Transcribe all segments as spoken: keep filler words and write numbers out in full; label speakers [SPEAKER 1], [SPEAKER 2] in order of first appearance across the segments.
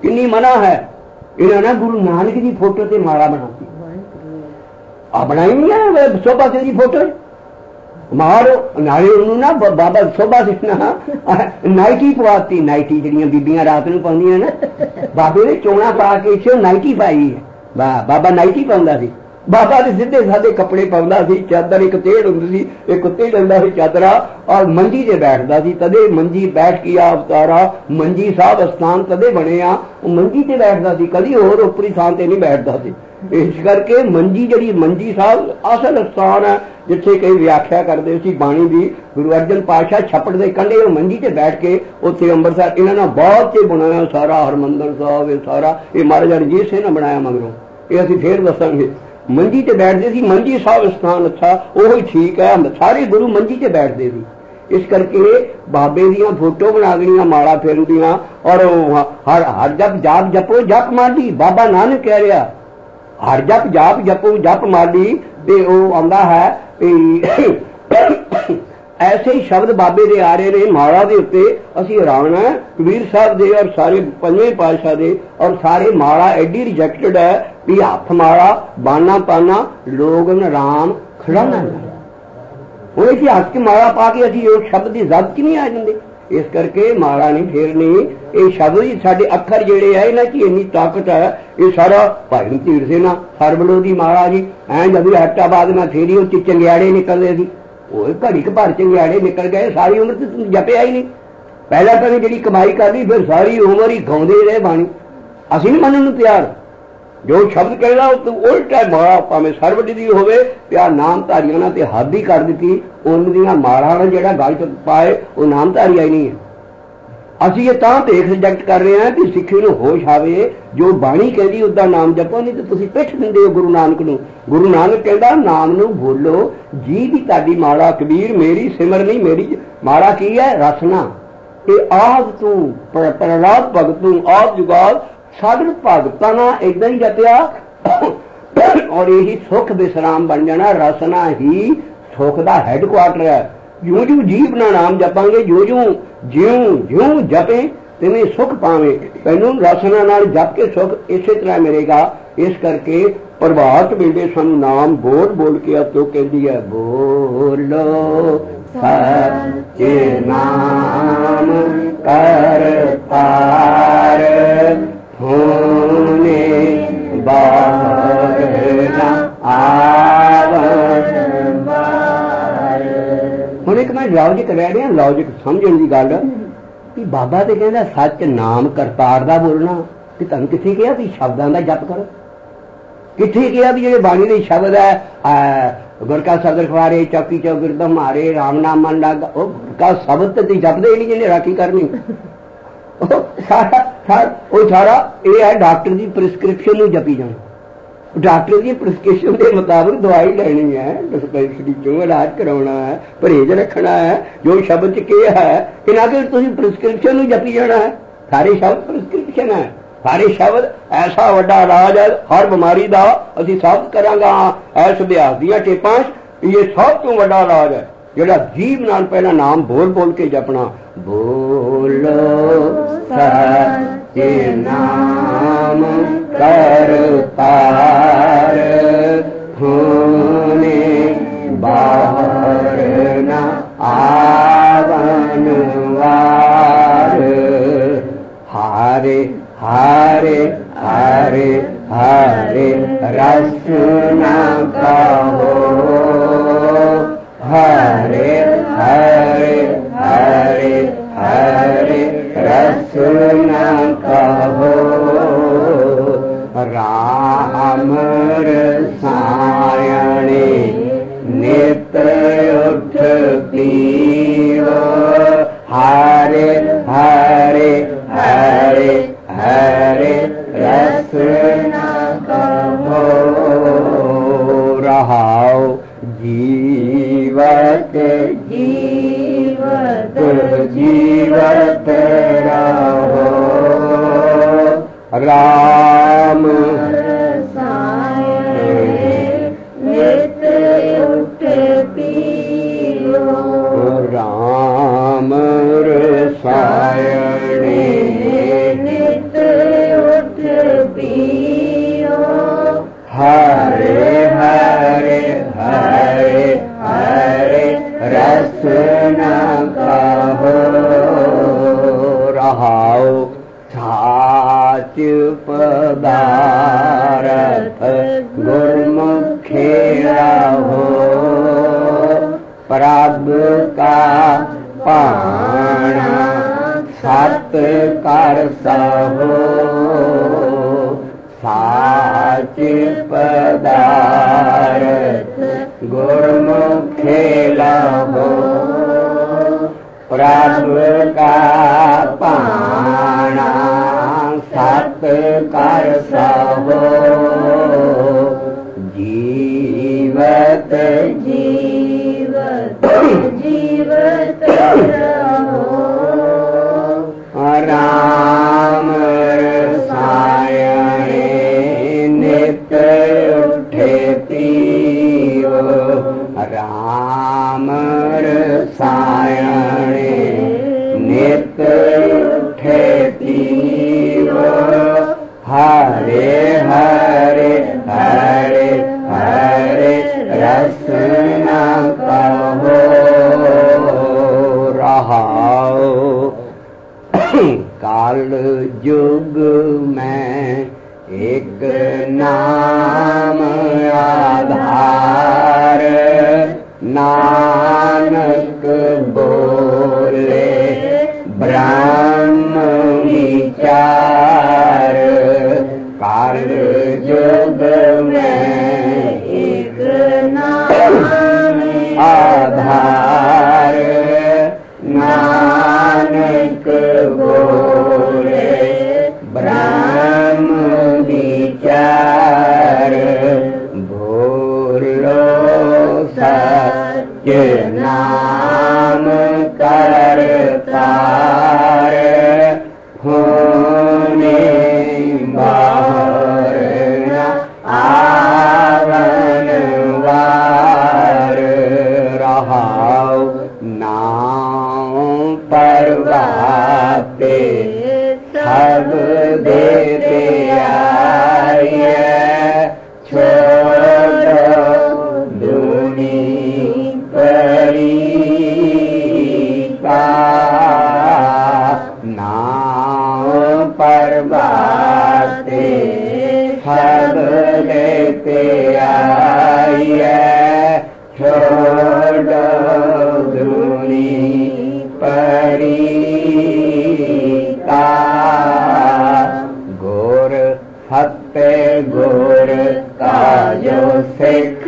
[SPEAKER 1] किन्नी मना है। इन्होंने गुरु नानक की फोटो से माला बनाती आ बनाई नहीं है शोभा सिंह की फोटो मारो नाले उन्होंने ना बाबा शोभा सिंह ना नाइटी पवाती नाइटी जड़ियां बीबियां रात नूं पाउंदियां ना बाबे ने चोणा पा के इसे नाइटी पाई है वाह बाबा नाइटी पाउंदा सी बाबा ने सीधे साधे कपड़े पाउंदा सी चादर एक तेड़ हुंदी सी एक उत्ते लैंदा सी चादरा और मंजी ते बैठदा सी तदे मंजी बैठ के अवतारा मंजी साहब स्थान तदे बने आ मंजी ते बैठदा सी कदी होर उपरी थां ते नहीं बैठदा सी इस करके मंजी जड़ी मंजी साहब असल स्थान है जिथे कई व्याख्या करते सी बाणी दी गुरु अर्जन पातशाह छप्पड़ दे कंढे मंजी ते बैठ के उत्थे अंबरसर इन्हां ने बहुत से बनाया सारा हरमंदर साहब ये सारा ये महाराजा रंजीत सिंह ने बनाया मगरों ये असीं फेर दसांगे मंजी ते बैठते सी मंजी साहब स्थान अच्छा वही ठीक है सारे गुरु मंजी ते बैठते सी इस करके बाबे दियां फोटो बना देनियां माला फेरदियां और हर हर जप जाप जपो जप माली बाबा नानक कह रहा हर जप जाप जपो जप माली ते ओ आंदा है ऐसे ही शब्द बाबे दे आ रहे ने माला दे उत्ते असीं हैरान है कबीर साहब दे और सारे पंजवें पातशाह दे और सारे माला एडी रिजेक्टेड है भी हथ माला बाना पाना लोग राम खड़ाना हुण इसी हथ च माला पा के असीं उस शब्द की जद च नहीं आ जांदे इस करके माला नहीं फेरनी ये शब्द ही साडे अखर जेड़े है इन्हां च इन्नी ताकत है ये सारा भाई धीर से ना सरबलो दी माला जी ऐ जदों हैटाबाद में फेरी उस चंगियाड़े निकलदे सी घड़ी भर चंगियाड़े निकल गए सारी उम्र तो तुम जपया ही नहीं पहला तो जी कमाई कर ली फिर सारी उम्र ही गाँवते रहे बाणी असी नहीं मनने नूं तैयार जो शब्द कहना उल्टा माला भावें सरवटी दी होवे आ नामधारियां ने ते हद ही कर दी उन दियां माला ने जिहड़ा गल च पाए वो नामधारी आई नहीं है असी ये तां देख रिजेक्ट कर रहे हैं कि सिੱਖੀ ਨੂੰ होश आवे जो बाणी कहती उसका नाम जपो नहीं तो तुसीं पिठ दिंदे हो गुरु नानक नूं गुरु नानक कहता नाम नूं बोलो जी की ताड़ी माला कबीर मेरी सिमर नहीं मेरी माला की है रसना ये आद तू प्रहलाद भगत तू आद जुगाद सागर भगतां नाल इदां ही जपिया और यही सुख विश्राम बन जाना रसना ही सुख का हैडक्वार्टर है ज्यों ज्यों जीव ना नाम जपांगे ज्यों ज्यों ज्यों ज्यों जपे तिवें सुख पावे तैनूं रसना नाल जप के सुख इसे तरह मिलेगा इस करके प्रभात वेले सानूं नाम बोल बोल के अतो कहती है बोलो सच्चे नाम कर पार होने बाहर ना आवन हुण एक मैं लॉजिक रह रहा लॉजिक समझण की गल कि बाबा तो कहता सच नाम करतार का बोलना कि तुम किथे कहा भी शब्दों का जप करो किथे कहा भी जो बाणी के शब्द है गुर का सदर खवारे चौकी चौगिरद मारे राम नाम मन लग गुर का शब्द तो जपदे ही नहीं जिन्हें राखी करनी सारा सारा सारा ये है डॉक्टर की प्रिस्क्रिप्शन में जपी जाना डॉक्टर की प्रिस्क्रिप्शन के मुताबिक दवाई लेनी है डिस्पेंसरी चो इलाज कराना है परहेज रखना है जो शब्द च के है इन्हें के तुम प्रिस्क्रिप्शन में जपी जाना है सारे शब्द प्रिस्क्रिप्शन है सारे शब्द ऐसा वड्डा इलाज है हर बीमारी का असीं साबित करांगा इस अभ्यास दी टेपां ये सब तो वड्डा इलाज है जिहड़ा जीव नाल पहला नाम बोल बोल के जपना बोलो सच्चे नाम कर पार होने बाहर न आवन वार हारे हारे हारे हारे रसना कहो हरे हरे हरे हरे रसना कहो राम रसायणे नित उठ पीव हरे हरे हरे हरे रसना कहो रहाओ जीवत जीवत जीवत रहो राम नित उठ पीओ राम रसायणे नित साच पदारथ गुरमुखे रहो, प्रभ का पाना सत कर सहो। साच पदारथ गुरमुखे रहो, प्रभ का पाना सत कर सहो। जीवत जीवत जीवत रहो, राम रसायने नित उठे पीओ। राम रसायने नित उठे पीओ। हरे हरे हरे हरे रसना कहो। रहाओ काल युग में एक नाम आधार, नानक बोले ब्रह्म विचार। काल युग में एक नाम आधार, नानक बोले ब्रह्म विचार। बोलो सत्य नाम करतार, होने बाहर न आवन वार। रहाओ नाम परवाते सब देते आए। छोड़ो दुनी परीता, नाम परवाते सब देते आए। छोड़ो दुनी परीता। गोर सत्य गोर का जो सिख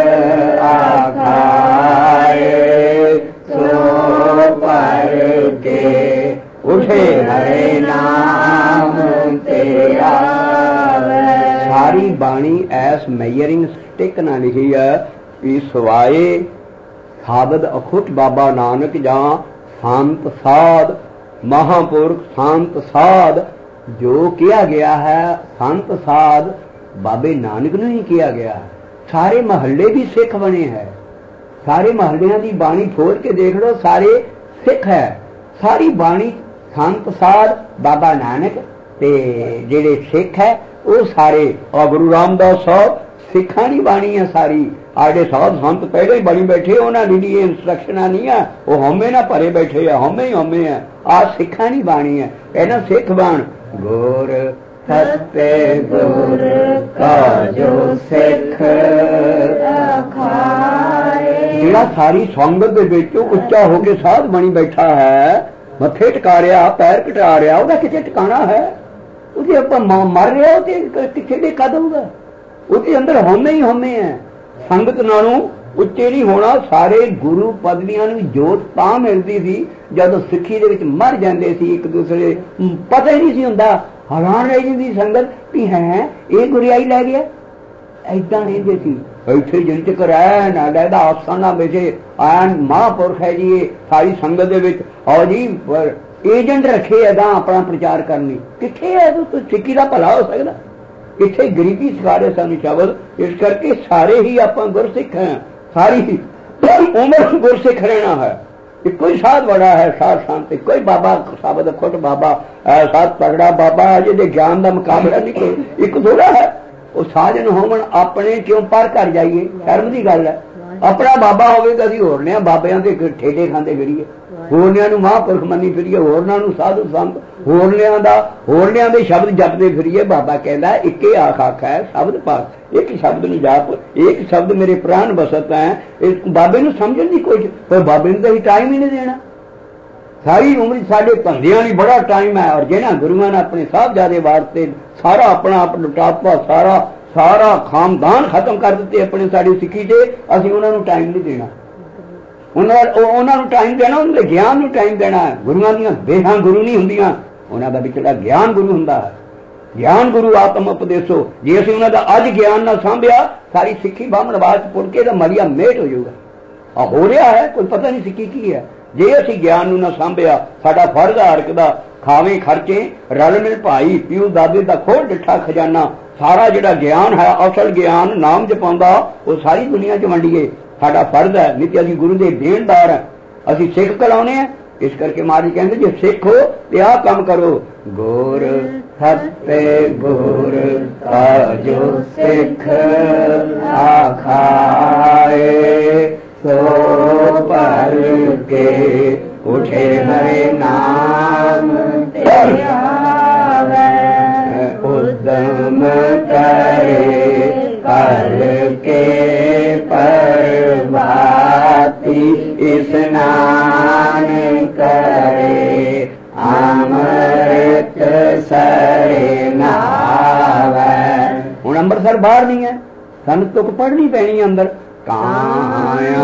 [SPEAKER 1] आखाए, सो पर के उठे हरे नाम तेरा। सारी बाणी ऐस मेजरिंग स्टिक ना लिखी है कि सवाए साबद अखुट बाबा नानक जहाँ शांत साध महापुरुष शांत साध जो किया गया है, शांत साध बाबे नानक ने ही किया गया है। सारे महल्ले भी सिख बने हैं। सारे महल्लियां दी बाणी फोड़ के देख लो, सारे सिख है। सारी बाणी शांत साध बाबा नानक ते जेड़े सिख है वो सारे। और गुरु रामदास साहब सिखा की बाणी है सारी। आड़े साध संत पहले ही बनी बैठे, उन्होंने दी इंस्ट्रक्शन नहीं है, वो होमे ना भरे बैठे है, होमे ही होमे है। आ सिखा की बाणी है, कहना सिख बाण। गोर सत्य गुर का जो सिख जिहड़ा सारी संगत दे विच उच्चा होके साध बनी बैठा है, मथे टिका रहा, पैर कटा रहा, ਉਹਦਾ किते ठिकाना है? ਉਹਦੇ ਆਪਾਂ मर रहा ते किथे देखा दूंगा? ਉਹਦੇ अंदर होमे ही होमे है। संगत नालों ਉੱਚੇ नहीं होना। सारे गुरु पदवियां नूं जोत तां मिलदी सी जद सिੱਖੀ ਦੇ ਵਿੱਚ मर जाते सी, एक दूसरे पता ही नहीं सी हुंदा। हैरान रह जाती संगत भी है ये गुरियाई लै गया। ऐदा रहिंदे सी इत्थे जिन तक रह ना लैदा आस्थाना विच आया महापुरख है जी। सारी संगत दे विच आओ जी एजेंट रखे अदा अपना प्रचार करनी। कित्थे है तो सिੱਖੀ दा भला हो सकदा? इत्थे गरीबी सिखारे सानू शब्द। इस करके सारे ही आपां गुरसिख हैं। सारी उम्र गुरसिख रहना है। इको ही साध बड़ा है, साध शांति कोई बाबा साबत खुट बाबा साध तगड़ा बाबा जिहदे ज्ञान का मुकाबला नहीं कोई एक थोड़ा है। वो साजन होवन अपने क्यों पर कर जाइए, शर्म की गल है। अपना बाबा होवे तो असीं होर ने बाबियां ते ठेडे खांदे फिरीए। ਹੋਰਨਿਆਂ ਨੂੰ ਮਹਾਂਪੁਰਖ ਮੰਨੀ ਫਿਰੀਏ, ਹੋਰਨਾਂ ਨੂੰ ਸਾਧੂ ਸੰਤ, ਹੋਰਨਿਆਂ ਦਾ ਹੋਰਨਿਆਂ ਦੇ ਸ਼ਬਦ ਜਪਦੇ ਫਿਰੀਏ। ਬਾਬਾ ਕਹਿੰਦਾ ਇੱਕੇ ਆਖ ਆਖਾ ਹੈ ਸ਼ਬਦ ਪਾਸ, ਇੱਕ ਸ਼ਬਦ ਨੂੰ ਜਾਪ, ਇੱਕ ਸ਼ਬਦ ਮੇਰੇ ਪ੍ਰਾਣ ਬਸਤ ਹੈ। ਇਸ ਬਾਬੇ ਨੂੰ ਸਮਝਣ ਦੀ ਕੋਸ਼ਿਸ਼, ਪਰ ਬਾਬੇ ਨੂੰ ਤਾਂ ਹੀ ਟਾਈਮ ਹੀ ਨਹੀਂ ਦੇਣਾ। ਸਾਰੀ ਉਮਰ ਸਾਡੇ ਧੰਦਿਆਂ ਲਈ ਬੜਾ ਟਾਈਮ ਹੈ, ਔਰ ਜਿਹਨਾਂ ਗੁਰੂਆਂ ਨੇ ਆਪਣੇ ਸਾਹਿਬਜ਼ਾਦੇ ਵਾਸਤੇ ਸਾਰਾ ਆਪਣਾ ਆਪ ਲੁਟਾਪਾ, ਸਾਰਾ ਸਾਰਾ ਖਾਨਦਾਨ ਖਤਮ ਕਰ ਦਿੱਤੇ ਆਪਣੇ ਸਾਡੀ ਸਿੱਖੀ ਤੇ, ਅਸੀਂ ਉਹਨਾਂ ਨੂੰ ਟਾਈਮ ਨਹੀਂ ਦੇਣਾ। ਉਹਨਾਂ ਉਹਨਾਂ ਨੂੰ ਟਾਈਮ ਦੇਣਾ, ਉਹਨਾਂ ਦੇ ਗਿਆਨ ਨੂੰ ਟਾਈਮ ਦੇਣਾ ਹੈ। ਗੁਰੂਆਂ ਦੀਆਂ ਦੇਹਾਂ ਗੁਰੂ ਨਹੀਂ ਹੁੰਦੀਆਂ, ਉਹਨਾਂ ਦਾ ਵਿਚਲਾ ਗਿਆਨ ਗੁਰੂ ਹੁੰਦਾ ਹੈ। ਗਿਆਨ ਗੁਰੂ ਆਤਮ ਉਪਦੇਸੋ। ਜੇ ਅਸੀਂ ਉਹਨਾਂ ਦਾ ਅੱਜ ਗਿਆਨ ਨਾਲ ਸਾਂਭਿਆ, ਸਾਰੀ ਸਿੱਖੀ ਬਾਹਮਣ ਬਾਅਦ ਪੁੜਕੇ ਦਾ ਮਲੀਆ ਮੇਟ ਹੋ ਜਾਊਗਾ। ਆ ਹੋ ਰਿਹਾ ਹੈ, ਕੋਈ ਪਤਾ ਨਹੀਂ ਸਿੱਖੀ ਕੀ ਹੈ। ਜੇ ਅਸੀਂ ਗਿਆਨ ਨੂੰ ਨਾ ਸਾਂਭਿਆ, ਸਾਡਾ ਫਰਜ਼ ਹਰਕ ਦਾ ਖਾਵੇਂ ਖਰਚੇ, ਰਲ ਮਿਲ ਭਾਈ ਪਿਓ ਦਾਦੇ ਦਾ ਖੋਲ ਡਿੱਠਾ ਖਜ਼ਾਨਾ, ਸਾਰਾ ਜਿਹੜਾ ਗਿਆਨ ਹੈ, ਅਸਲ ਗਿਆਨ ਨਾਮ ਜਪਾਉਂਦਾ, ਉਹ ਸਾਰੀ ਦੁਨੀਆ 'ਚ ਵੰਡੀਏ। ਸਾਡਾ ਫਰਜ਼ ਹੈ, ਨਹੀਂ ਤੇ ਅਸੀਂ ਗੁਰੂ ਦੇ ਦੇਣਦਾਰ ਹੈ। ਅਸੀਂ ਸਿੱਖ ਕਰਾਉਣੇ ਆ। ਇਸ ਕਰਕੇ ਮਹਾਰਾਜ ਕਹਿੰਦੇ ਜੇ ਸਿੱਖ ਹੋ ਤੇ ਆਹ ਕੰਮ ਕਰੋ। ਗੁਰ ਹੱਤੇ ਗੁਰ ਕਾ ਜੋ ਸਿੱਖ ਆਖਾਏ, ਸੋ ਭਰ ਕੇ ਉਠੇ ਹਰੇ ਨਾਮ ਤੇ ਆਵੇ, ਉਦਮ ਕਰੇ ਕਰ ਕੇ ਪਰਵਾਤੀ, ਇਸਨਾਨ ਕਰੇ ਅੰਮ੍ਰਿਤ ਸਰੇ ਨਾਵੇ। ਹੁਣ ਅੰਮ੍ਰਿਤਸਰ ਬਾਹਰ ਨਹੀਂ ਹੈ, ਸਾਨੂੰ ਤੁਕ ਪੜ੍ਹਨੀ ਪੈਣੀ ਅੰਦਰ। ਕਾਇਆ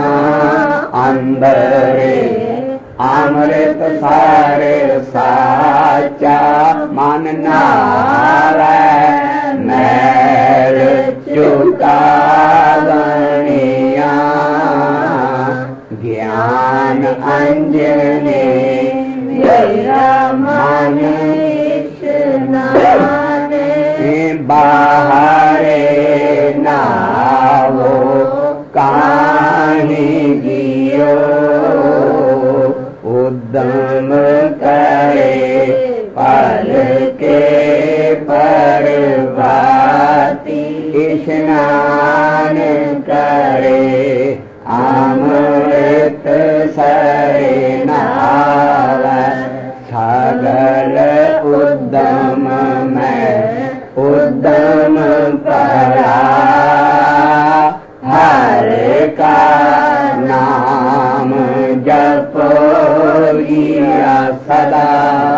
[SPEAKER 1] ਅੰਦਰੇ ਅੰਮ੍ਰਿਤ ਸਾਰੇ ਸਾਚਾ, ਮਨ ਨਾਵੇ ਮੈਲ ਚੁਕਾਵਣੀਆਂ, ਗਿਆਨ ਅੰਜਨੇ ਮੇਰਾ ਮਨ ਇਸ਼ਨਾਨੇ, ਬਾਹਰੇ ਨਾਵੋ ਕਾਹੀ ਗਿਓ, ਉਦਮ ਕਰੇ ਪਲ ਕੇ ਪਰਵਾਤੀ, ਇਸ਼ਨਾਨ ਕਰੇ ਅੰਮ੍ਰਿਤ ਸਰੇ ਨਾਵੇ, ਸਗਲ ਉਦਮ ਮੈਂ ਉਦਮ ਕਰਾ, ਹਰ ਕਾ ਨਾਮ ਜਪੋਈਆ ਸਦਾ,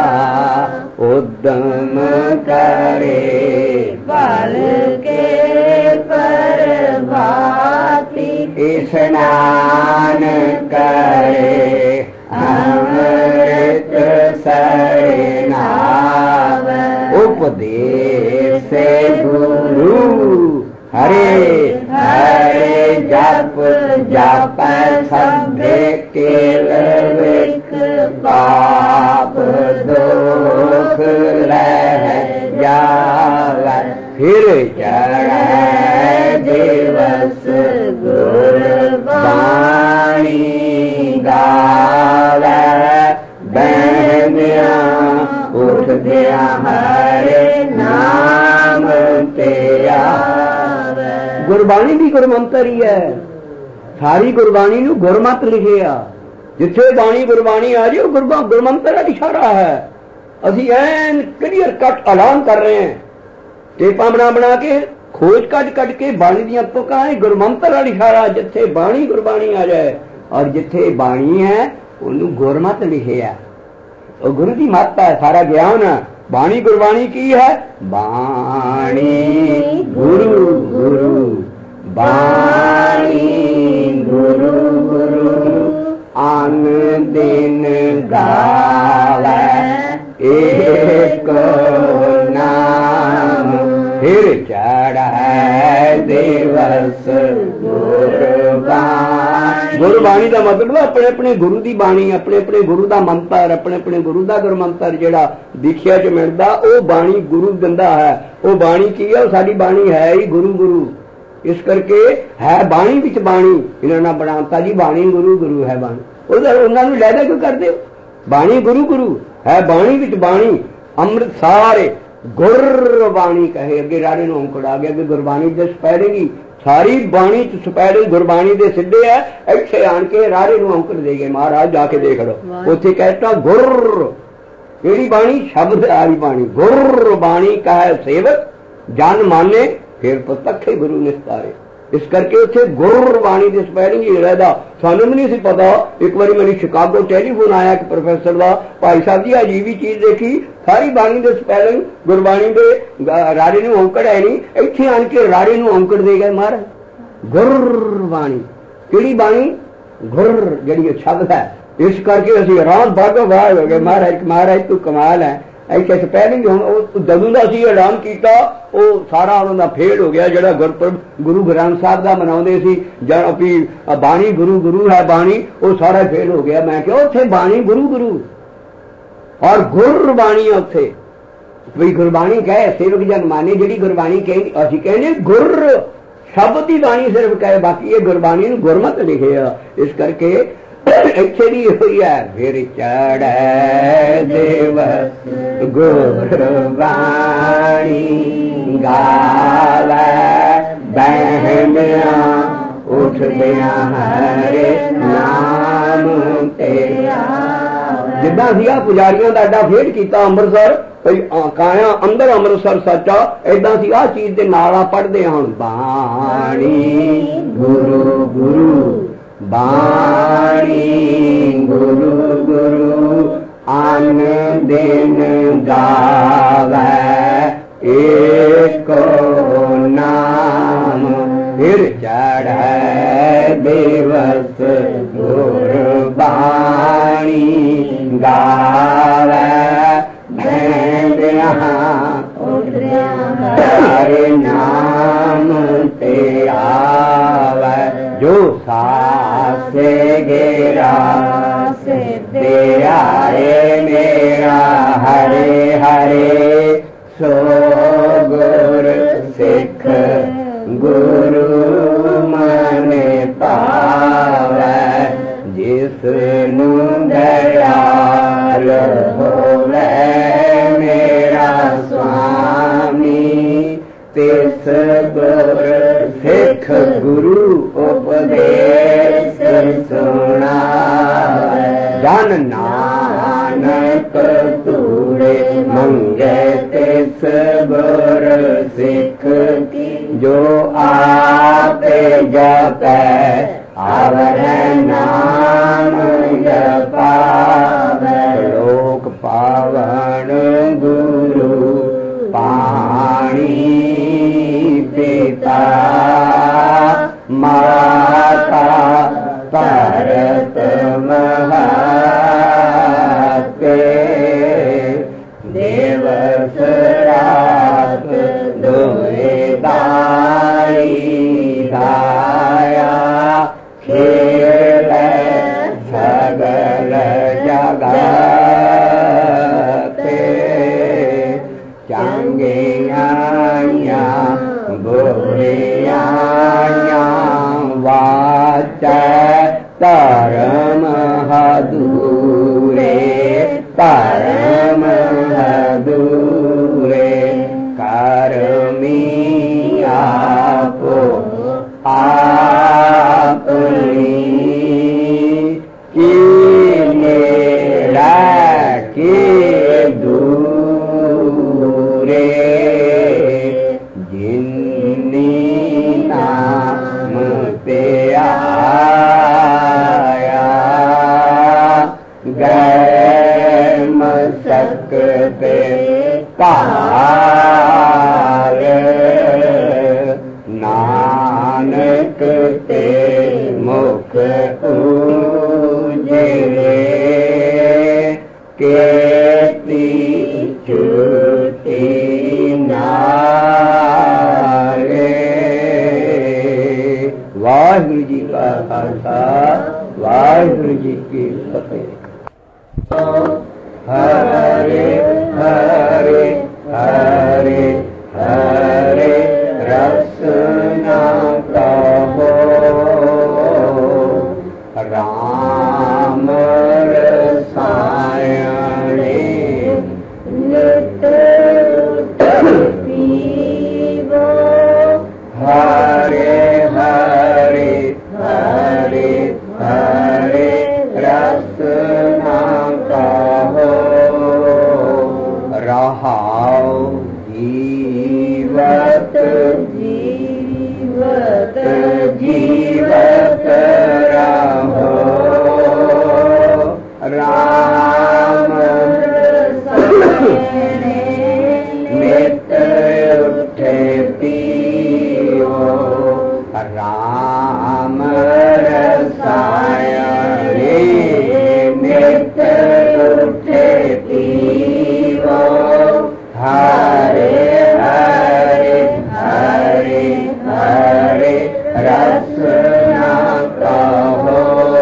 [SPEAKER 1] ਉਦਮ ਕਰੇ ਪਲ ਕੇ ਪਰਵਾਤੀ, ਇਸ਼ਨਾਨ ਕਰੇ ਅੰਮ੍ਰਿਤ ਸਰੇ ਨਾਵੇ, ਉਪਦੇਸ ਗੁਰੂ ਹਰੇ ਹਰੇ ਜਪ ਜਪ ਸਭੇ ਕੇਲ ਵਿਖ, ਪਾਪ ਦੁਖ ਲੈ ਜਾਵੇ, ਫਿਰ ਚੜ੍ਹੈ ਦਿਵਸ ਗੁਰ ਬਾਣੀ ਗਾਵੇ, ਬਹਿੰਦਿਆਂ ਉੱਠਦਿਆਂ ਹਰੇ ਨਾਮ ਤੇ ਆਵੇ। ਗੁਰਬਾਣੀ ਵੀ ਗੁਰਮੰਤਰ ਹੀ ਹੈ। ਸਾਰੀ ਗੁਰਬਾਣੀ ਨੂੰ ਗੁਰਮਤ ਲਿਖਿਆ। ਜਿੱਥੇ ਬਾਣੀ ਗੁਰਬਾਣੀ ਆ ਜੀ ਉਹ ਗੁਰਮੰਤਰ ਦਾ ਇਸ਼ਾਰਾ ਹੈ। ਅਸੀਂ ਐਨ ਕਲੀਅਰ ਕੱਟ ਐਲਾਨ ਕਰ ਰਹੇ ਹਾਂ, ਟੇਪਾਂ ਬਣਾ ਬਣਾ ਕੇ ਖੋਜ ਕੱਢ ਕੱਢ ਕੇ ਬਾਣੀ ਦੀਆਂ ਤੁਕਾਂ ਹੈ, ਗੁਰਮੰਤਰ ਦਾ ਇਸ਼ਾਰਾ। ਜਿੱਥੇ ਬਾਣੀ ਗੁਰਬਾਣੀ ਆ ਜਾਏ, ਔਰ ਜਿੱਥੇ ਬਾਣੀ ਹੈ ਉਹਨੂੰ ਗੁਰਮਤ ਲਿਖਿਆ। ਉਹ ਗੁਰੂ ਦੀ ਮੱਤ ਹੈ, ਸਾਰਾ ਗਿਆਨ ਹੈ। ਬਾਣੀ ਗੁਰਬਾਣੀ ਕੀ ਹੈ? ਬਾਣੀ ਗੁਰੂ ਗੁਰੂ, ਬਾਣੀ ਗੁਰੂ ਗੁਰੂ, ਅਨ ਦਿਨ ਗਾਵੇ ਏਕ ਨਾਮ, ਫਿਰ ਚੜ੍ਹੈ ਦਿਵਸ ਗੁਰਬਾਣੀ। ਗੁਰਬਾਣੀ ਦਾ ਮਤਲਬ ਆਪਣੇ ਆਪਣੇ ਗੁਰੂ ਦੀ ਬਾਣੀ, ਆਪਣੇ ਆਪਣੇ ਗੁਰੂ ਦਾ ਮੰਤਰ, ਆਪਣੇ ਆਪਣੇ ਗੁਰੂ ਦਾ ਗੁਰਮੰਤਰ ਜਿਹੜਾ ਦੀਖਿਆ ਚ ਮਿਲਦਾ, ਉਹ ਬਾਣੀ ਗੁਰੂ ਦਿੰਦਾ ਹੈ। ਉਹ ਬਾਣੀ ਕੀ ਹੈ? ਉਹ ਸਾਡੀ ਬਾਣੀ ਹੈ ਹੀ ਗੁਰੂ ਗੁਰੂ। ਇਸ ਕਰਕੇ ਹੈ ਬਾਣੀ ਵਿੱਚ ਬਾਣੀ, ਇਹਨਾਂ ਨੇ ਬਣਾਤਾ ਜੀ ਬਾਣੀ ਗੁਰੂ ਗੁਰੂ ਹੈ ਬਾਣੀ। ਉਹਦਾ ਉਹਨਾਂ ਨੂੰ ਲੈਦਾ ਕਿਉਂ ਕਰਦੇ ਹੋ? ਬਾਣੀ ਗੁਰੂ ਗੁਰੂ ਹੈ, ਬਾਣੀ ਵਿੱਚ ਬਾਣੀ। ਅੰਮ੍ਰਿਤ ਸਾਰੇ ਗੁਰਬਾਣੀ ਕਹੇ, ਅੱਗੇ ਰਾੜੇ ਨੂੰ ਔਂਕੜ ਆ ਗਿਆ, ਅੱਗੇ ਗੁਰਬਾਣੀ ਜਸ ਪੈਰੇਗੀ सारी बाणी च स्पैलिंग गुरबाणी दे सिद्धे है। इत्थे आन के रारे नूं औंकड़ दे गए महाराज, जाके देख लो उत्थे कहता गुर केड़ी बाणी शब्द आई बाणी गुर बाणी कहे सेवक जन माने फिर पतखे गुरु निस्तारे। इस करके उत्थे गुर बाणी की स्पैलिंग ही रहता सानू भी नहीं सी पता। एक बार मेरी शिकागो टेलीफोन आया एक प्रोफैसर का, भाई साहब जी अजीब ही चीज देखी, सारी बाणी के स्पैलिंग गुरबाणी के रारे नूं औंकड़ है नहीं, इत्थे आन के रारे नूं औंकड़ दे गए महाराज। गुर बाणी केड़ी बाणी गुर जिहड़ी शब्द है। इस करके असीं हैरान बागो बाग हो गए महाराज, महाराज तू कमाल है। ऐसे स्पैलिंग जदों का असीं ऐलान किया वो सारा उन्होंने फेल हो गया। जिहड़ा गुरपुरब गुरु ग्रंथ साहब का मनाउंदे सी जां भी बाणी गुरु गुरु है बाणी, वो सारा फेल हो गया। मैं क्या उत्थे बाणी गुरु गुरु और गुर बाणी है उत्थे भी गुरबाणी कहे सेवक जन माने। जिहड़ी गुरबाणी कही असीं कहने गुर शब्द की बाणी सिर्फ कहे, बाकी ये गुरबाणी नूं गुरमत लिखे आ। इस करके इत्थे भी होई है फिर चढ़े दिवस गुरबाणी गावे बहनिया उठदिया हरे नाम ते। जिद्दां सीगा पुजारियों का अड्डा फेट किया अमृतसर, काया अंदर अमृतसर सच्चा, ऐदां सी आ चीज दे नाला पढ़दे हुण बाणी गुरु गुरु बाणी गुरु गुरु आन दिन गावे एको नाम। फिर चढ़े दिवस गुरबाणी गावे भैंदिया हरे नाम ते आवे। जो सासे गेरा से दे आए मेरा हरे हरे सो गुर सिख गुरु मन पावे। जिस नू दयाल होवे मेरा स्वामी तिस गुर सिख गुरु उपदेश सुनावे। जन नानक तूड़े मंगे तिस गुर सिख जो आपे जपै आवर नाम जपावे। लोक पावन गुरु पाणी पिता माता तरत महते देवस रात दोए दाई दाया खेल सगल जगते। चंगियां बुरियां वाचा परम हदूरे परम हदूरे। करमी आपो आपनी की नेड़ा के दूरे। जिन्नी नाम पे आया गए मसकते काल। नानक ते मुख उजरे केती छुटी नारे। वाहिगुरु जी का खालसा वाहिगुरु जी की फतेह। हरे हरे हरे रहाओ जीवत जीवत जीवत रहो राम नित उठे पियो राम रसायने नित उठे पियो हरे हरे हरे हरे रसना कहो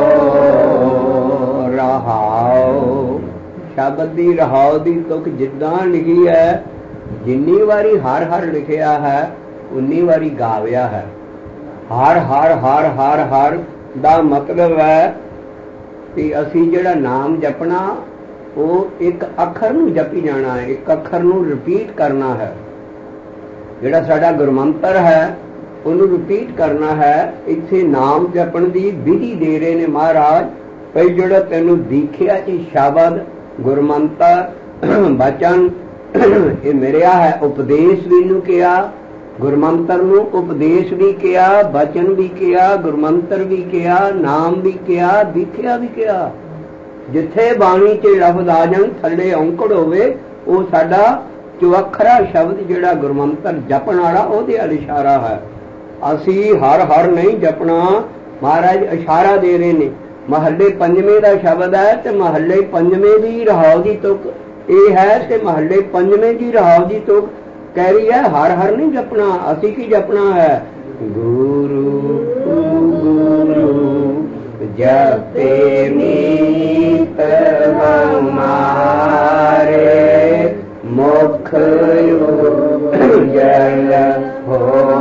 [SPEAKER 1] रहाओ। शब्द दी रहाओ दी तुक जिद्दां लिखी है, जिन्नी वारी हर हर लिखिया है उन्नी वारी गाविया है। हर हर हर हर हर दा मतलब है कि असी जिहड़ा नाम जपना वो एक अखर नूं जपी जाना है, एक अखर नूं रिपीट करना है। जिहड़ा साडा गुरमंत्र है उन्हें रिपीट करना है। इत्थे नाम जपण दी विधि दे रहे ने महाराज, भई जिहड़ा तैनूं दीखिया कि शब्द गुरमंत्र बचन ये मिलिया है। उपदेश भी नूं किया, गुरमंत्र नूं उपदेश भी किया, बचन भी किया, गुरमंत्र भी किया, नाम भी किया, दीखिया भी किया। जिथे बाणी च लफ्ज आ जाण थल्ले औंकड़ होवे वो साडा चौखरा शब्द जिहड़ा गुरमंत्र जपण वाला ओहदे अल इशारा है। असी हर हर नहीं जपना, महाराज इशारा दे रहे ने। महल्ले पंजवें का शब्द है तो महल्ले पंजवें की रहाओ की तुक ये है, ते महल्ले पंजवें की रहाओ की तुक कह रही है। हर हर नहीं जपना, असी की जपना है गुरु गुरु जपे मीत हमारे मुख जल हो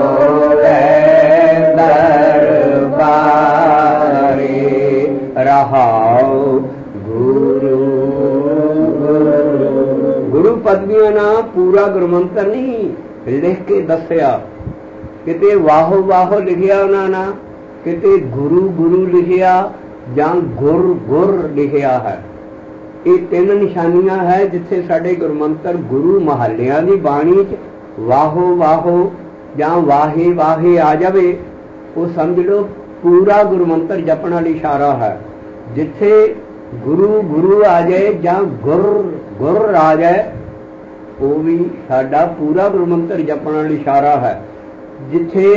[SPEAKER 1] दरबारे रहाओ गुरु गुरु। गुरु पदवियां ना पूरा गुरमंत्र नहीं लिख के दसिया, किते वाहो वाहो लिखिया उन्होंने, किते गुरु गुरु लिखिया जां गुर गुर लिखिया है। ये तीन निशानियां है जिथे साडे गुरमंत्र गुरु महलियां दी बाणी च वाहो वाहो जां वाहे वाहे आ जावे वो समझ लो पूरा गुरमंत्र जपण वाली इशारा है। जिथे गुरु गुरु आ जाए जां गुर गुर आ जाए वो भी साडा पूरा गुरमंत्र जपण वाली इशारा है। जिथे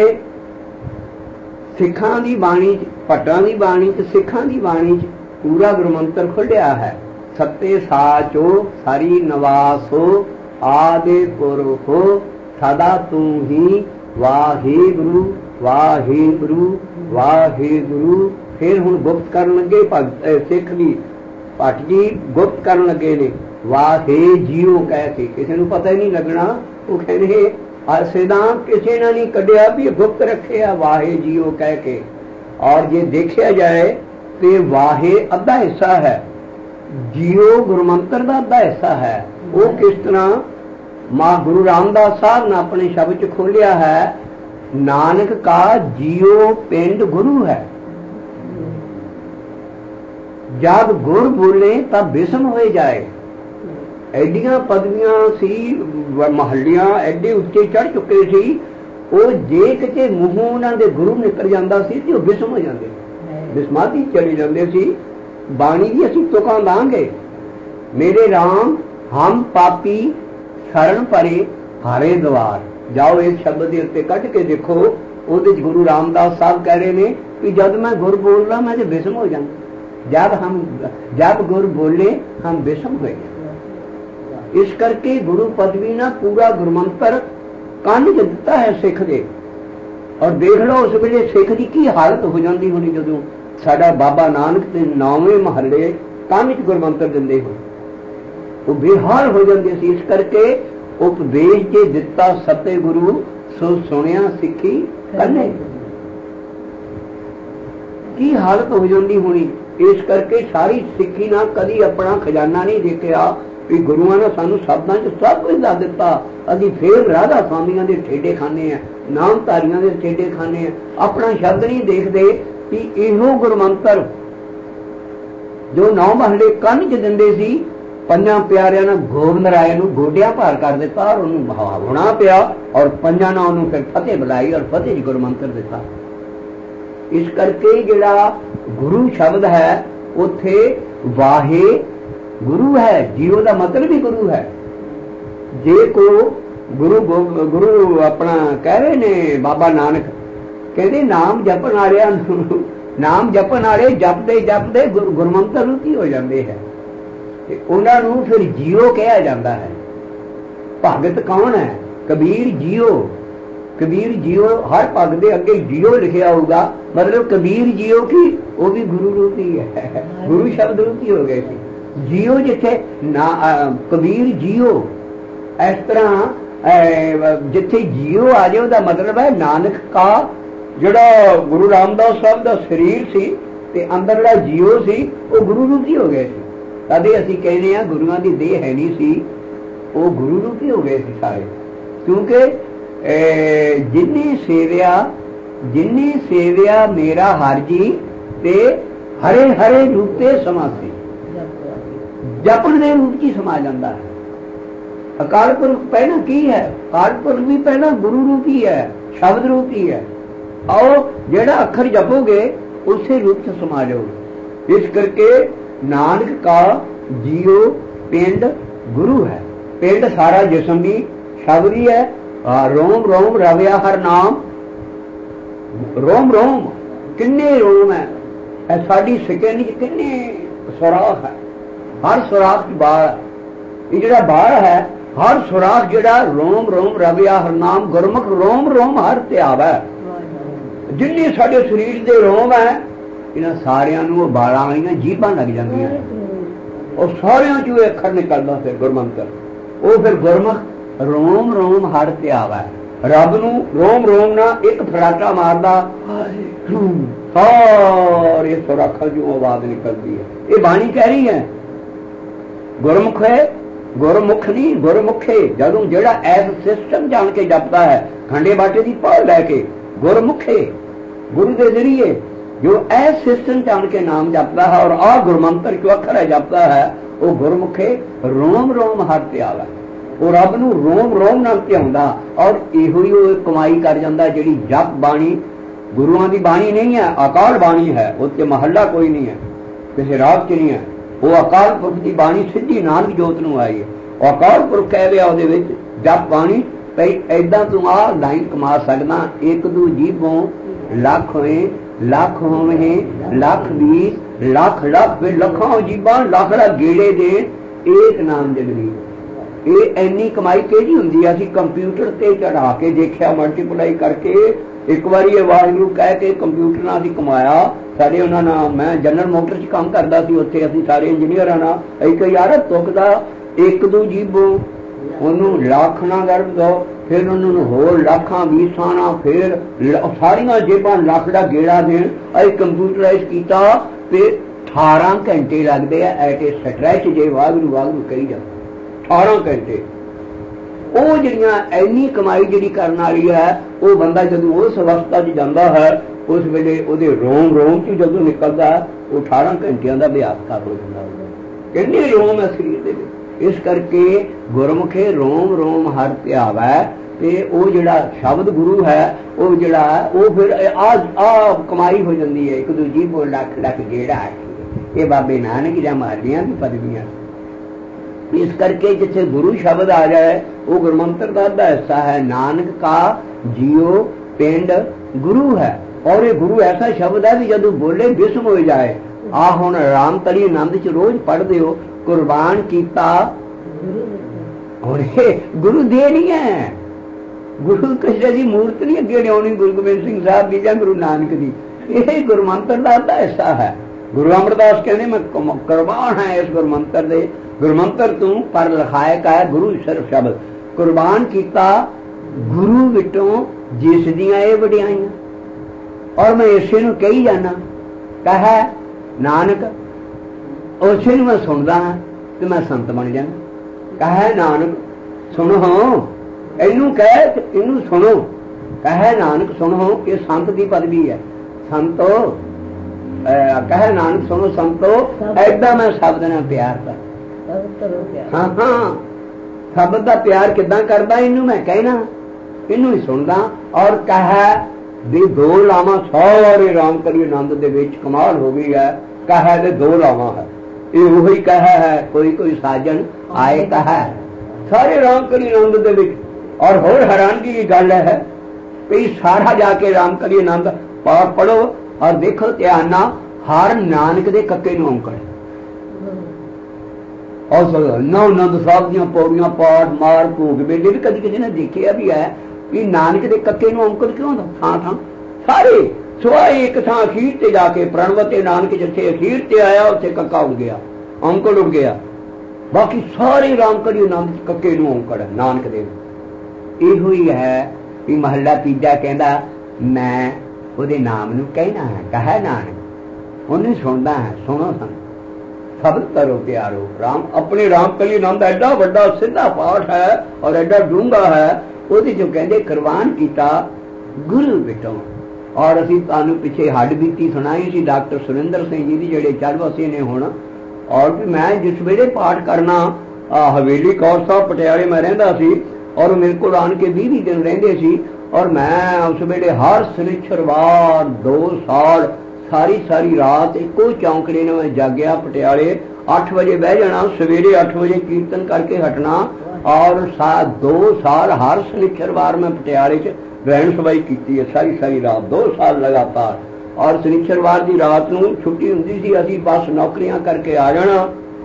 [SPEAKER 1] सिखां दी बाणी च भट्टां दी बाणी च सिखां दी बाणी च पूरा गुरमंत्र खुलिया है। सत्ते साचो सारी नवासो आदे पुरखो सदा तू ही वाहे गुरु वाहे गुरु वाहे गुरु। फिर हुण गुप्त करन लगे भगत सिख भी भट्ट जी गुप्त करन लगे ने वाहे जीओ कह के, किसी नूं पता ही नहीं लगना। वो कहने सिद्धां किसी ने नहीं कढ़िया भी गुप्त रखे आ वाहे जीओ कह के। और जे देखा जाए तो वाहे अद्धा हिस्सा है, जीओ गुरमंत्र का अद्धा हिस्सा है। वो किस तरह मां गुरु रामदास साहब ने अपने शब्द च खोलिया है, नानक का जीओ पिंड गुरु है। जब गुर बोले तब बिस्म हो जाए। एडियां पदवियां सी, महलियां एडे उच्चे चढ़ चुके सी, वो जे किते मूहों उन्हां दे गुरु निकल जांदा सी ते बिस्म हो जांदे, बिस्माती चले जांदे सी। बाणी दी असीं तुकां दांगे, मेरे राम हम पापी शरण परे हारे द्वार। जाओ इस शब्द के उत्ते कट के देखो, उहदे च गुरु रामदास साहब कह रहे ने कि जब मैं गुर बोलना मैं तो बिस्म हो जाऊं। जब हम जब गुर बोले हम बिस्म हो जाए। इस करके गुरु पदवी ना पूरा गुरमंत्र कंन च दिता है सिख दे। और देख लो उस वेले सिख की की हालत हो जाती होनी जदों साडा बाबा नानक के नौवें महल्ले कंन च गुरमंत्र दिंदे हो, वो बेहाल हो जाते सी। इस करके उपदेश जे दिता सते गुरु सो सुनिया सिखी कन्ने, की हालत हो जाती होनी। इस करके सारी सिक्खी ना कदी अपना खजाना नहीं देखा कि गुरुआं ने सानू शब्दां च सब कुछ दस दिता। असीं फिर राधा स्वामियां दे ठेडे खाने हैं, नामधारियां दे ठेडे खाने हैं, अपना शब्द नहीं देखते कि इहो गुरमंत्र जो नौ महले कंन च दिंदे सी ਪੰਜਾਂ ਪਿਆਰਿਆਂ ਨੇ ਗੋਬਿੰਦ ਰਾਏ ਨੂੰ ਗੋਡਿਆਂ ਭਾਰ ਕਰ ਦਿੱਤਾ ਔਰ ਉਹਨੂੰ ਹੋਣਾ ਪਿਆ ਔਰ ਪੰਜਾਂ ਨੇ ਉਹਨੂੰ ਫਿਰ ਫਤਿਹ ਬੁਲਾਈ ਔਰ ਫਤਿਹ ਜੀ ਗੁਰੂ ਮੰਤਰ ਦਿੱਤਾ। ਇਸ ਕਰਕੇ ਜਿਹੜਾ ਗੁਰੂ ਸ਼ਬਦ ਹੈ ਉੱਥੇ ਵਾਹੇ ਗੁਰੂ ਹੈ, ਜੀਓ ਦਾ ਮਤਲਬ ਹੀ ਗੁਰੂ ਹੈ। ਜੇ ਕੋ ਗੁਰੂ ਗੁਰੂ ਆਪਣਾ ਕਹਿ ਰਹੇ ਨੇ ਬਾਬਾ ਨਾਨਕ ਕਹਿੰਦੇ ਨਾਮ ਜਪਣ ਵਾਲਿਆਂ ਨੂੰ, ਨਾਮ ਜਪਣ ਵਾਲੇ ਜਪਦੇ ਜਪਦੇ ਗੁਰਮੰਤਰ ਰੂਪੀ ਹੋ ਜਾਂਦੇ ਹੈ ਤੇ ਉਹਨਾਂ ਨੂੰ ਫਿਰ ਜੀਓ ਕਿਹਾ ਜਾਂਦਾ ਹੈ। ਭਗਤ ਕੌਣ ਹੈ? ਕਬੀਰ ਜੀਓ। ਕਬੀਰ ਜੀਓ, ਹਰ ਭਗਤ ਦੇ ਅੱਗੇ ਜੀਓ ਲਿਖਿਆ ਹੋਊਗਾ, ਮਤਲਬ ਕਬੀਰ ਜੀਓ ਕੀ ਉਹ ਵੀ ਗੁਰੂ ਰੂਪੀ ਹੈ, ਗੁਰੂ ਸ਼ਬਦ ਰੂਪੀ ਹੋ ਗਏ ਸੀ। ਜੀਓ ਜਿੱਥੇ ਨਾ ਕਬੀਰ ਜੀਓ, ਇਸ ਤਰ੍ਹਾਂ ਜਿੱਥੇ ਜੀਓ ਆ ਜਾਏ ਉਹਦਾ ਮਤਲਬ ਹੈ ਨਾਨਕ ਕਾ ਜਿਹੜਾ ਗੁਰੂ ਰਾਮਦਾਸ ਸਾਹਿਬ ਦਾ ਸਰੀਰ ਸੀ ਤੇ ਅੰਦਰ ਜਿਹੜਾ ਜੀਓ ਸੀ ਉਹ ਗੁਰੂ ਰੂਪੀ ਹੋ ਗਏ ਸੀ। ਕਦੇ ਅਸੀਂ ਕਹਿੰਦੇ ਹਾਂ ਗੁਰੂਆਂ ਦੀ ਦੇਹ ਹੈ ਨਹੀਂ ਸੀ, ਉਹ ਗੁਰੂ ਰੂਪੀ ਹੋ ਗਏ ਸੀ ਸਾਰੇ। ਕਿਉਂਕਿ ਜਿੰਨੀ ਸੇਵਿਆ ਜਿੰਨੀ ਸੇਵਿਆ ਮੇਰਾ ਹਰ ਜੀ ਤੇ ਹਰੇ ਹਰੇ ਰੂਪ ਤੇ ਸਮਾ ਸੀ, ਜਪਣ ਦੇ ਰੂਪ ਚ ਸਮਾ ਜਾਂਦਾ ਹੈ। ਅਕਾਲ ਪੁਰਖ ਪਹਿਲਾਂ ਕੀ ਹੈ? ਅਕਾਲ ਪੁਰਖ ਵੀ ਪਹਿਲਾਂ ਗੁਰੂ ਰੂਪੀ ਹੈ, ਸ਼ਬਦ ਰੂਪੀ ਹੈ। ਆਓ ਜਿਹੜਾ ਅੱਖਰ ਜਪੋਗੇ ਉਸੇ ਰੂਪ ਚ ਸਮਾ ਜਾਓਗੇ। ਇਸ ਕਰਕੇ ਨਾਨਕ ਕਾ ਜੀਓ ਪਿੰਡ ਗੁਰੂ ਹੈ। ਪਿੰਡ ਸਾਰਾ ਜਿਸਮ ਵੀ ਸ਼ਬਦ ਹੀ ਹੈ। ਰੋਮ ਰੋਮ ਰਵਿਆ ਹਰ ਨਾਮ, ਰੋਮ ਰੋਮ ਕਿੰਨੇ ਰੋਮ ਹੈ, ਸਾਡੀ ਸਕਿਨ ਚ ਕਿੰਨੇ ਸੁਰਾਖ ਹੈ, ਹਰ ਸੁਰਾਖ ਚ ਬਾਲ। ਇਹ ਜਿਹੜਾ ਬਾਲ ਹੈ ਹਰ ਸੁਰਾਖ ਜਿਹੜਾ ਰੋਮ ਰੋਮ ਰਵਿਆ ਹਰ ਨਾਮ, ਗੁਰਮੁਖ ਰੋਮ ਰੋਮ ਹਰ ਧਿਆਵੈ। ਜਿੰਨੇ ਸਾਡੇ ਸਰੀਰ ਦੇ ਰੋਮ ਹੈ ਇਹਨਾਂ ਸਾਰਿਆਂ ਨੂੰ ਉਹ ਬਾਲਾਂ ਵਾਲੀਆਂ ਜੀਭਾਂ ਲੱਗ ਜਾਂਦੀਆਂ, ਉਹ ਸਾਰਿਆਂ ਚੋਂ ਅੱਖਰ ਨਿਕਲਦਾ ਫਿਰ ਗੁਰਮੰਤਰ। ਉਹ ਫਿਰ ਗੁਰਮੁਖ ਰੋਮ ਰੋਮ ਹਰ ਧਿਆਵੈ। ਰੱਬ ਨੂੰ ਰੋਮ ਰੋਮ ਨਾਲ ਇੱਕ ਫਰਾਟਾ ਮਾਰਦਾ ਸਾਰੇ ਸੁਰਾਖਾਂ ਚੋਂ ਆਵਾਜ਼ ਨਿਕਲਦੀ ਹੈ। ਇਹ ਬਾਣੀ ਕਹਿ ਰਹੀ ਹੈ ਗੁਰਮੁਖ ਹੈ, ਗੁਰਮੁਖ ਨਹੀਂ ਗੁਰਮੁਖੇ। ਜਦੋਂ ਜਿਹੜਾ ਐਸ ਸਿਸਟਮ ਜਾਣ ਕੇ ਜਪਦਾ ਹੈ ਖੰਡੇ ਬਾਟੇ ਦੀ ਪੌੜ ਲੈ ਕੇ, ਗੁਰਮੁਖੇ ਗੁਰੂ ਦੇ ਜ਼ਰੀਏ ਜੋ ਐਸ ਸਿਸਟਮ ਜਾਣ ਕੇ ਨਾਮ ਜਪਦਾ ਹੈ ਔਰ ਆ ਗੁਰਮੰਤਰ ਜੋ ਅੱਖਰ ਹੈ ਜਪਦਾ ਹੈ, ਉਹ ਗੁਰਮੁਖੇ ਰੋਮ ਰੋਮ ਹਰ ਧਿਆਵੈ। ਉਹ ਰੱਬ ਨੂੰ ਰੋਮ ਰੋਮ ਨਾਲ ਧਿਆਉਂਦਾ ਔਰ ਇਹੋ ਹੀ ਉਹ ਕਮਾਈ ਕਰ ਜਾਂਦਾ ਜਿਹੜੀ ਜਪ ਬਾਣੀ ਗੁਰੂਆਂ ਦੀ ਬਾਣੀ ਨਹੀਂ ਹੈ, ਅਕਾਲ ਬਾਣੀ ਹੈ। ਉੱਥੇ ਮਹੱਲਾ ਕੋਈ ਨਹੀਂ ਹੈ, ਕਿਸੇ ਰਾਗ ਚ ਨਹੀਂ ਹੈ। ਉਹ ਅਕਾਲ ਪੁਰਖ ਦੀ ਬਾਣੀ ਸਿੱਧੀ ਨਾਨਕ ਜੋਤ ਨੂੰ ਆਈ ਹੈ। ਉਹ ਅਕਾਲ ਪੁਰਖ ਕਹਿ ਰਿਹਾ ਉਹਦੇ ਵਿੱਚ ਜਪ ਬਾਣੀ ਭਈ ਏਦਾਂ ਤੂੰ ਆ ਲਾਈਨ ਕਮਾ ਸਕਦਾ। ਇੱਕ ਦੂ ਜੀਵੋਂ ਲੱਖ ਹੋਏ, ਲੱਖ ਹੋਵੇ ਲੱਖ ਵੀ ਲੱਖ ਲੱਖ ਫਿਰ ਲੱਖਾਂ ਜੀਵਾਂ ਲੱਖ ਲੱਖ ਗੇੜੇ ਦੇਣ ਏਕ ਨਾਮ ਜਗਦੀ। ਇਹ ਇੰਨੀ ਕਮਾਈ ਕਿਹੜੀ ਹੁੰਦੀ ਹੈ? ਅਸੀਂ ਕੰਪਿਊਟਰ ਤੇ ਚੜਾ ਕੇ ਦੇਖਿਆ, ਮਲਟੀਪਲਾਈ ਕਰਕੇ। ਇੱਕ ਵਾਰੀ ਇਹ ਵਾਹਿਗੁਰੂ ਕਹਿ ਕੇ ਕੰਪਿਊਟਰ ਨਾਲ ਅਸੀਂ ਕਮਾਇਆ। ਸਾਡੇ ਉਹਨਾਂ ਨਾਲ, ਮੈਂ ਜਨਰਲ ਮੋਟਰ 'ਚ ਕੰਮ ਕਰਦਾ ਸੀ, ਉੱਥੇ ਅਸੀਂ ਸਾਰੇ ਇੰਜੀਨੀਅਰਾਂ ਨਾਲ ਇੱਕ ਯਾਰ ਤੁਕਦਾ ਇੱਕ ਦੋ ਜੀਵੋਂ ਉਹਨੂੰ ਲੱਖ ਨਾ ਕਰ ਦੋ, ਫਿਰ ਉਹਨਾਂ ਨੂੰ ਹੋਰ ਲੱਖਾਂ ਵੀਸਾਂ ਨਾਲ, ਫਿਰ ਸਾਰੀਆਂ ਜੇਬਾਂ ਲੱਖ ਦਾ ਗੇੜਾ ਦੇਣ। ਅਸੀਂ ਕੰਪਿਊਟਰਾਈਜ਼ ਕੀਤਾ ਤੇ ਅਠਾਰਾਂ ਘੰਟੇ ਲੱਗਦੇ ਆ ਐਟ ਏ ਸਟਰੈਚ ਜੇ ਵਾਹਿਗੁਰੂ ਵਾਹਿਗੁਰੂ ਕਹੀ ਜਾਂਦਾ ਅਠਾਰਾਂ ਘੰਟੇ। ਉਹ ਜਿਹੜੀਆਂ ਇੰਨੀ ਕਮਾਈ ਜਿਹੜੀ ਕਰਨ ਵਾਲੀ ਹੈ, ਉਹ ਬੰਦਾ ਜਦੋਂ ਉਸ ਅਵਸਥਾ 'ਚ ਜਾਂਦਾ ਹੈ ਉਸ ਵੇਲੇ ਉਹਦੇ ਰੋਮ ਰੋਮ 'ਚ ਜਦੋਂ ਨਿਕਲਦਾ ਉਹ ਅਠਾਰਾਂ ਘੰਟਿਆਂ ਦਾ ਅਭਿਆਸ ਕਰ ਹੋ ਜਾਂਦਾ। ਕਿੰਨੇ ਰੋਮ ਹੈ ਸਰੀਰ ਦੇ ਵਿੱਚ। ਇਸ ਕਰਕੇ ਗੁਰਮੁਖੇ ਰੋਮ ਰੋਮ ਹਰ ਧਿਆਵੈ। ਤੇ ਉਹ ਜਿਹੜਾ ਸ਼ਬਦ ਗੁਰੂ ਹੈ ਉਹ ਜਿਹੜਾ ਉਹ ਫਿਰ ਆ ਆ ਕਮਾਈ ਹੋ ਜਾਂਦੀ ਹੈ। ਇੱਕ ਦੂਜੀ ਬੋਲ ਲੱਖ ਲੱਖ ਗੇੜਾ ਇਹ ਬਾਬੇ ਨਾਨਕ ਜਾਂ ਮਾਲੀਆਂ ਦੀ ਪਦਵੀਆਂ। ਇਸ ਕਰਕੇ ਜਿੱਥੇ ਗੁਰੂ ਸ਼ਬਦ ਆ ਜਾਏ ਉਹ ਗੁਰਮੰਤਰ ਦਾ ਅੱਧਾ ਹਿੱਸਾ ਹੈ। ਨਾਨਕ ਕਾ ਜੀਓ ਪਿੰਡ ਗੁਰੂ ਹੈ। ਔਰ ਇਹ ਗੁਰੂ ਐਸਾ ਸ਼ਬਦ ਹੈ ਵੀ ਜਦੋਂ ਬੋਲੇ ਬਿਸਮ ਹੋ ਜਾਏ। ਆ ਹੁਣ ਰਾਮ ਤਲੀ ਆਨੰਦ ਚ ਰੋਜ਼ ਪੜ੍ਹਦੇ ਹੋ, ਕੁਰਬਾਨ ਕੀਤਾ। ਹੁਣ ਇਹ ਗੁਰੂ ਦੇ ਨਹੀਂ ਹੈ, ਗੁਰੂ ਕਿਸੇ ਦੀ ਮੂਰਤ ਨਹੀਂ ਅੱਗੇ ਲਿਆਉਣੀ, ਗੁਰੂ ਗੋਬਿੰਦ ਸਿੰਘ ਸਾਹਿਬ ਦੀ ਜਾਂ ਗੁਰੂ ਨਾਨਕ ਦੀ। ਇਹ ਗੁਰਮੰਤਰ ਦਾ ਅੱਧਾ ਹਿੱਸਾ ਹੈ। ਗੁਰੂ ਅਮਰਦਾਸ ਕਹਿੰਦੇ ਮੈਂ ਕੁਰਬਾਨ ਹੈ ਇਸ ਗੁਰਮੰਤਰ ਦੇ। ਗੁਰਮੰਤਰ ਤੂੰ ਪਰ ਲਿਖਾਇਕ ਹੈ ਗੁਰੂ ਸਿਰਫ ਸ਼ਬਦ। ਕੁਰਬਾਨ ਕੀਤਾ ਗੁਰੂ ਵਿਟੋਂ ਜਿਸ ਦੀਆਂ ਇਹ ਵਡਿਆਈਆਂ। ਔਰ ਮੈਂ ਇਸੇ ਨੂੰ ਕਹੀ ਜਾਣਾ, ਕਹੈ ਨਾਨਕ ਉਸੇ ਨੂੰ ਮੈਂ ਸੁਣਦਾ ਹਾਂ ਤੇ ਮੈਂ ਸੰਤ ਬਣ ਜਾਣਾ। ਕਹੈ ਨਾਨਕ ਸੁਣੋ, ਇਹਨੂੰ ਕਹਿ ਇਹਨੂੰ ਸੁਣੋ। ਕਹੈ ਨਾਨਕ ਸੁਣੋ, ਇਹ ਸੰਤ ਦੀ ਪਦਵੀ ਹੈ। ਸੰਤੋ ਕਹੈ ਨਾਨਕ ਸੁਣੋ ਸੰਤੋ, ਏਦਾਂ ਮੈਂ ਸ਼ਬਦ ਨਾਲ ਪਿਆਰ ਕਰ। हाँ हाँ शब्द का प्यार किदा करदा इनू मैं कहना इनू ही सुनदा और कह भी दो लावा सारे राम करी आनंद दे विच कमाल हो गई है। कह दे दो लावा है ये वही कह है कोई कोई साजन आए कह सारे राम करी आनंद दे विच। और होर हैरानगी की गल है भी सारा जाके राम करी आनंद पाठ पढ़ो और देखो ध्यान ना हर नानक दे कक्के नूं औंकड़ और नौ आनंद साहब दी पौड़ियां पाठ मार भोग मेले भी कभी किसी ने देखिया भी है कि नानक दे कक्के नूं औंकड़ क्यों थां थां सारे सुआई एक थां अखीर ते जाके प्रणवते नानक जिथे अखीर ते आया उत्थे कक्का उड़ गया औंकड़ उड़ गया। बाकी सारे राम करी आनंद कक्के नूं औंकड़ नानक दे। इहो ही है कि महला तीजा कहंदा मैं उहदे नाम नूं कहना है कह नानक उन्हें सुनदा है सुनो सन शब्द करो प्यारो। राम अपने राम कली आनंद एडा बड़ा सीधा पाठ है और एडा डूंगा है ਉਹਦੇ जो कहते कुर्बान किया गुरु बिटों। और असी तुहानू पिछे हड्ड बीती सुनाई सी डॉक्टर सुरिंदर सिंह जी की जेडे चढ़वसे ने हुण। और भी मैं जिस वेले पाठ करना हवेली कौर साहब पटियाले मैं रहिंदा सी और मेरे को आन के बीह बीह दिन रहिंदे सी और मैं उस वेले हर शनिचरवार दो साल सारी सारी रात एको चौंकड़े ने मैं जागया पटियाले अठ बजे बह जाना सवेरे अठ बजे कीर्तन करके हटना और सा दो साल हर शनिचरवार में पटियाले च रहन सबाई की है सारी सारी रात दो साल लगातार। और शनिचरवार की रात नूं छुट्टी हुंदी सी असीं बस नौकरियां करके आ जाना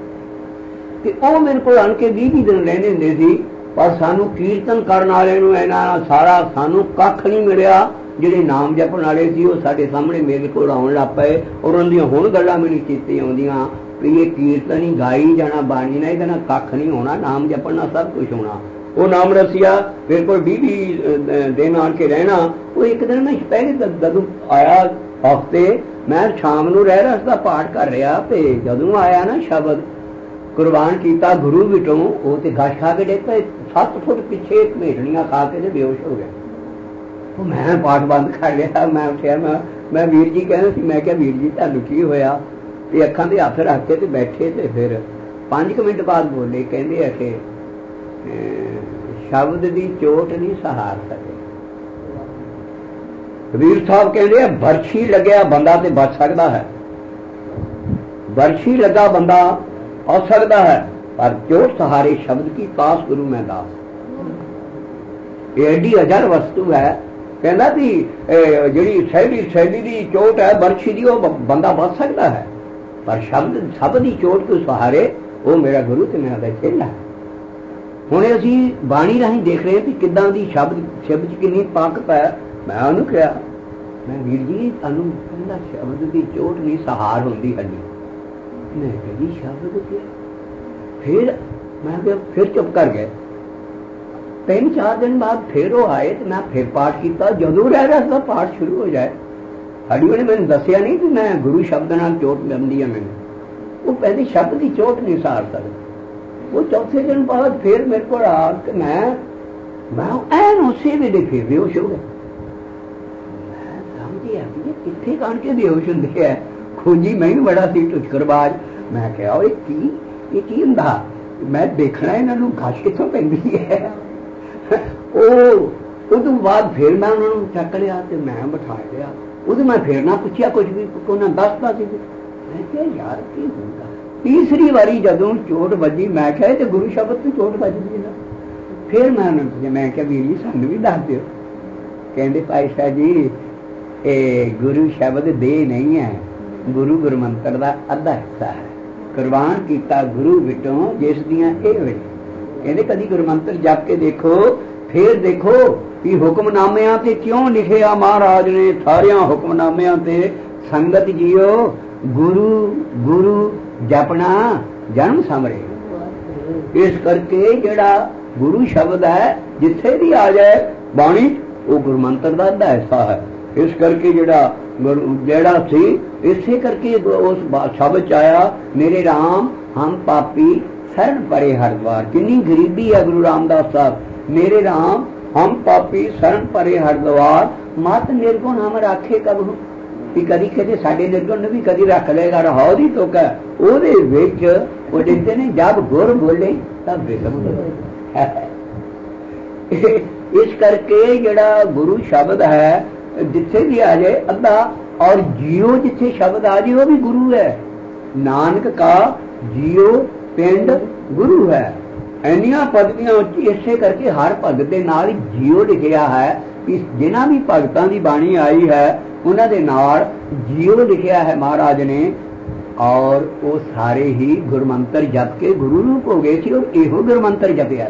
[SPEAKER 1] ते ओ मेरे को आन के बीह बीह दिन रहंदे हुंदे सी पर सानू कीर्तन करन वाले नूं इन्हां सारा सानू कख नहीं मिलिया। ਜਿਹੜੇ नाम जपण वाले सी ਉਹ ਸਾਡੇ ਸਾਹਮਣੇ ਮੇਰੇ ਕੋਲ ਆਉਣ ਲੱਗ ਪਏ और उन्हां ਹੁਣ ਗੱਲਾਂ ਮੈਨੂੰ ਚੇਤੇ ਆਉਂਦੀਆਂ ਵੀ ਇਹ ਕੀਰਤਨ ਹੀ ਗਾਈ ਜਾਣਾ ਬਾਣੀ ਨਾਲ ਇਹਦੇ ਨਾਲ ਕੱਖ ਨਹੀਂ ਹੋਣਾ ਨਾਮ ਜਪਣ ਨਾਲ ਸਭ ਕੁਝ ਹੋਣਾ। ਉਹ ਨਾਮ ਰਸੀਆ ਮੇਰੇ ਕੋਲ ਵੀਹ ਵੀਹ ਦਿਨ ਆਣ ਕੇ ਰਹਿਣਾ। ਉਹ ਇੱਕ ਦਿਨ ਮੈਂ ਪਹਿਲੇ ਜਦੋਂ ਆਇਆ ਹਫ਼ਤੇ ਮੈਂ ਸ਼ਾਮ ਨੂੰ ਰਹਿ ਰਸ ਦਾ ਪਾਠ ਕਰ ਰਿਹਾ ਤੇ ਜਦੋਂ ਆਇਆ ਨਾ ਸ਼ਬਦ ਕੁਰਬਾਨ ਕੀਤਾ ਗੁਰੂ ਵਿਟੋਂ ਉਹ ਤੇ ਗਾਸ਼ ਖਾ ਕੇ ਡਿੱਗ ਪਏ ਸੱਤ ਫੁੱਟ ਪਿੱਛੇ ਮੇਟਣੀਆਂ ਖਾ ਕੇ ਤੇ ਬੇਹੋਸ਼ ਹੋ ਗਿਆ। तो मैं पाठ बंद कर लिया मैं उठिया मैं मैं वीर जी कहना सी मैं क्या वीर जी तुहानू की होया ते अखां दे हत्थ रख के ते बैठे ते फिर पांच क मिनट बाद बोले कहंदे आ कि शब्द दी चोट नहीं सहार सके। कबीर साहब कहंदे बरछी लग्या बंदा ते बच सकदा है बरछी लगा बंदा आ सकदा है पर चोट सहारे शब्द की पास गुरु में दास। एडी अजर वस्तु है कहना भी जी सैली सैली की चोट है बरछी की बंदा बच सकता है पर शब्द शब्द की चोट को सहारे वो मेरा गुरु तो मेरा चेला है। हुणे असी बाणी राही देख रहे हैं कि किदां दी शब्द शब्द कितनी ताकत है। मैं उन्होंने कहा मैं वीर जी तुहानू कहंदा शब्द की चोट नहीं सहार होंदी हड्डी। मैं कहा जी शब्द के फिर मैं फिर चुप कर गए। तीन चार दिन बाद फिर वो आए तो मैं फिर पाठ किया जदों रह रहा था पाठ शुरू हो जाए साड़ी वाले मैंने दसिया नहीं कि मैं गुरु शब्द नाल चोट बनती है मैंने वो पहले शब्द की चोट नहीं सहार सकता। वो चौथे दिन बाद फिर मेरे को आ के मैं मैं ऐन उसे वेले फिर बेहोश हो गया। मैं समझिया कि कित्थे कान के बेहोश होंदे है खोजी मैं भी बड़ा सी टुचकरबाज। मैं कहा ये की ये की हुंदा मैं देखना इन्हां नूं घश कित्थों पैंदी है। उस बाद फिर मैं उन्होंने चक लिया तो मैं बिठा लिया उस मैं फिर ना पूछा कुछ भी उन्हें दसता सी। मैं क्या यार की होगा तीसरी बारी जदों चोट बजी मैं क्या तो गुरु शब्द की चोट बजती ना। फिर मैं उन्होंने पूछा मैं क्या वीर जी सानू भी दस दो कहते भाई साहब जी ए गुरु शब्द दे नहीं है गुरु गुरमंत्र का अद्धा हिस्सा है। कुर्बान किया गुरु विटों जिस दियां ए वे कहते कभी गुरमंत्र जप के देखो फिर देखो कि हुक्मनामियां ते क्यों लिखिया महाराज ने सारिया हुक्मनामियां ते संगत जियो गुरु गुरु जपना जन्म समरे। इस करके जेड़ा गुरु शब्द है जिथे भी आ जाए बाणी वो गुरमंत्र का अद्धा हिस्सा है। इस करके जेड़ा जेड़ा सी इसे करके उस शब्द च आया मेरे राम हम पापी शरण परे हरिद्वार। कितनी गरीबी है गुरु रामदास साहब मेरे राम हम पापी शरण परे हरिद्वार मत निर्गुण हम राखे कब कि कभी कहते साडे निर्गुण ने भी कभी रख लेगा रहाओ दी तुक है ओदे विच वो लिखते ने जब गुर बोले तब बिगम इस करके जिहड़ा गुरु शब्द है जिथे भी आ जाए अद्धा और जियो जिथे शब्द आ जाए वो भी गुरु है। नानक का जियो पिंड गुरु है। इन्नियां पदवियां इसे करके हर भगत के नाल जियो लिखिया है कि जिन्हां भी भगतां दी बाणी आई है उन्हां दे नाल जियो लिखिया है महाराज ने। और वो सारे ही गुरमंत्र जप के गुरु रूप हो गए थे और इहो गुरमंत्र जपिया।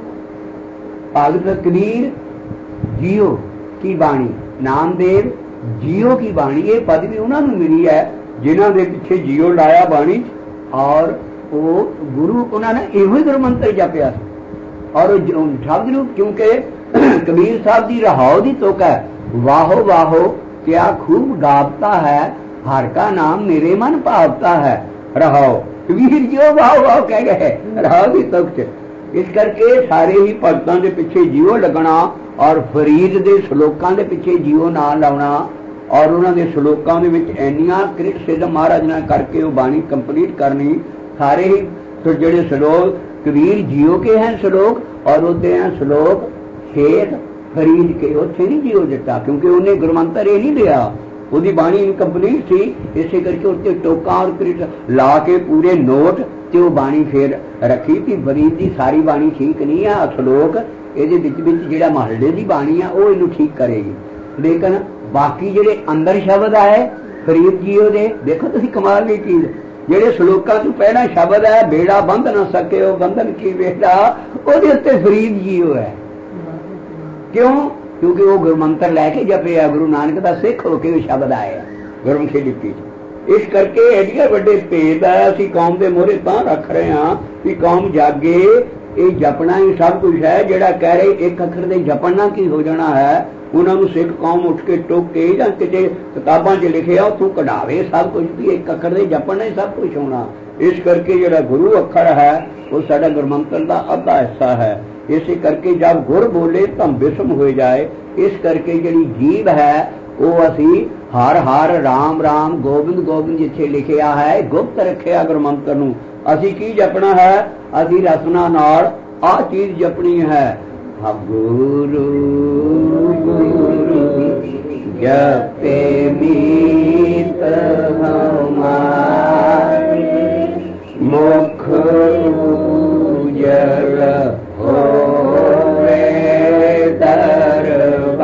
[SPEAKER 1] भगत कबीर जियो की बाणी, नामदेव जियो की बाणी, ये पदवी उन्होंने मिली है जिन्हों के पिछे जियो लाया बाणी। और वो गुरु उन्होंने इहो ही गुरमंत्र जपिया और शब्द रूप क्योंकि कबीर साहब की रहाओ की तुक है वाहो वाहो क्या खूब गावता है हर का नाम मेरे मन भावता है। रहाओ कबीर जियो वाहो वाहो कह गए रहाओ की तुक च। इस करके सारे ही भगतों के पिछे जियो लगना और फरीद के श्लोकों के पिछे जियो ना लाना और उन्होंने श्लोकों के इन्नियां कृत सिद्ध महाराज ने करके वो बाणी कंप्लीट करनी। सारे ही तो जेडे श्लोक कबीर जियो के हैं श्लोक और उदे हैं श्लोक शेख फरीद के उत्थे नहीं जियो दिता क्योंकि उन्हें गुरमंत्र ये नहीं लिया उसकी बाणी इनकंप्लीट थी। इसे करके उसके टोका और कृत ला के पूरे नोट ते वो बाणी फिर रखी कि फरीद की सारी बाणी ठीक नहीं है श्लोक ये जिहड़ा महल्ले की बाणी है वो इनू ठीक करेगी। लेकिन बाकी जेडे अंदर शब्द आए फरीद जियो दे देखो तुसीं कमाल की चीज जेडे श्लोकां तो पहला शब्द है बेड़ा बंध न सके वो बंधन की बेड़ा उहदे उत्ते फरीद जियो है। क्यों? क्योंकि वो गुरमंत्र लैके जपे गुरु नानक का सिख होके वो शब्द आए गुरमुखी लिपि। इस करके एडिया बड़े भेद है असीं कौम के मोहरे तां रख रहे हाँ कि कौम जागे ये जपना ही सब कुछ है। जिहड़ा कह रहे एक अखर दे जपना की हो जाना है उन्होंने सिख कौम उठ के टोक के या किसी किताबों च लिखिया उतों कढ़ावे सब कुछ भी एक अखर दे जपना ही सब कुछ होना। इस करके जिहड़ा गुरु अखर है वो साडा गुरमंत्र का अद्धा हिस्सा है। इस करके जब गुर बोले तो विस्म हो जाए। इस करके जिहड़ी जीव है वो असी हर हर राम राम गोबिंद गोबिंद जिथे लिखिया है गुप्त रखिया गुरमंत्र नूं। असी की जपना है असी रसना नाल आ चीज जपनी है गुरु गुरु जपे मीत हमारे मुख उजल होवे दरबार।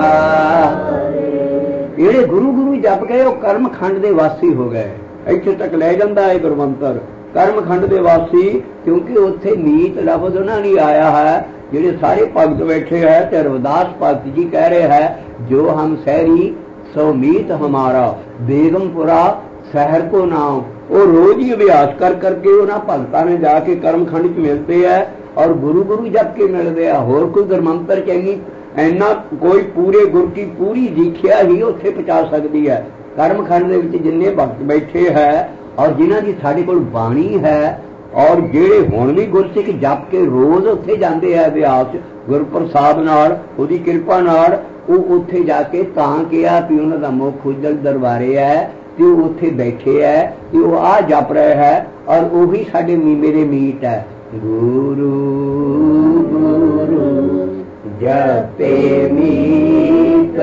[SPEAKER 1] ये गुरु गुरु जप गए वो कर्म खंड दे वासी हो गए। इत्थे तक ले जांदा है गुरमंत्र कर्म खंड दे वासी क्योंकि उत्थे मीत लफ्ज उन्हां नहीं आया है। जिहड़े सारे भगत बैठे है ते रविदास भगत जी कह रहे हैं जो हम शहरी सो मीत हमारा बेगमपुरा शहर को नाम। वो रोज ही अभ्यास कर करके उन्होंने भगतां ने जाके कर्म खंड च मिलते हैं और गुरु गुरु जप के मिलते हैं। होर कोई गुरमंत्र चंगी इन्ना कोई पूरे गुर की पूरी दीख्या ही उत्थे पहुंचा सकती है। कर्म खंड दे विच जिन्ने भगत बैठे है और जिन्हां दी साडे कोल बाणी है और जेड़े हुण भी गुरसिख जप के रोज उत्थे जांदे है अभ्यास गुरप्रसाद नाल उहदी कृपा नाल वो उत्थे जाके तां किहा भी उन्हां दा मुख उजल दरबारे है ते उत्थे बैठे है ते वो आ जप रहे है और वही साडे मेरे मीत है। गुरु गुरु जपे मीत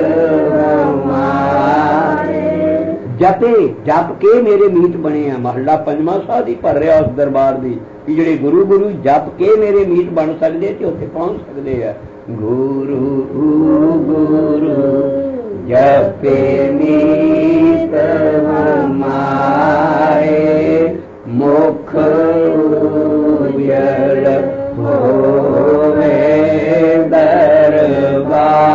[SPEAKER 1] हमारे जपे जप के मेरे मीत बने हैं। महला पंजवां साध ही भर रहा उस दरबार की कि जिहड़े गुरु गुरु जप के मेरे मीत बन सकते ते उत्थे पहुंच सकते हैं। गुरु गुरु जपे मीत हमारे मुख उजल होवे दरबारे।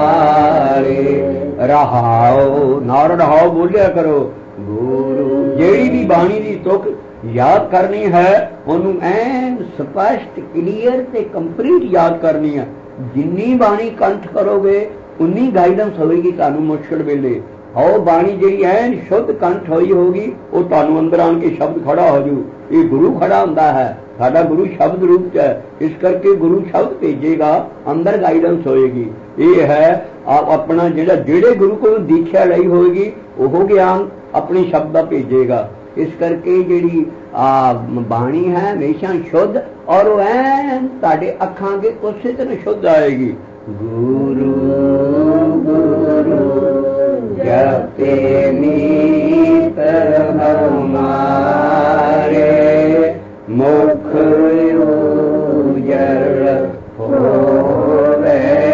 [SPEAKER 1] रहाओ नार रहाओ बोलिया करो। गुरु जेड़ी भी बाणी दी तुक याद करनी है उन्होंने ऐन स्पष्ट क्लीयर ते कंप्लीट याद करनी है। जिन्नी बाणी कंठ करोगे उन्नी गाइडेंस होगी तुहानू मुश्किल वेले। आओ बाणी जी ऐन शुद्ध कंठ होई होगी वो तुहानू अंदर आन के शब्द खड़ा हो जू ये गुरु खड़ा हुंदा है। साडा गुरु शब्द रूप च है, इस करके गुरु शब्द भेजेगा, अंदर गाइडेंस होएगी। ये है आप अपना जेड़ा जेड़े गुरु को दीक्षा लई होएगी वो ज्ञान अपनी शब्द दा भेजेगा। इस करके जेड़ी आ बाणी है हमेशा शुद्ध और वो ऐन तुहाडे अखां के उसे तरह शुद्ध आएगी। गुरु गुरु जपे मीत हमारे मुख उजल होवे